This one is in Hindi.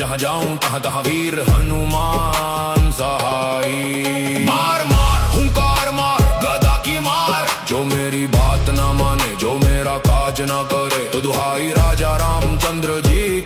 जहाँ जाऊं तहाँ तहाँ वीर हनुमान सहाय। मार मार हुंकार मार गदा की मार, जो मेरी बात ना माने जो मेरा काज ना करे, तो दुहाई राजा रामचंद्र जी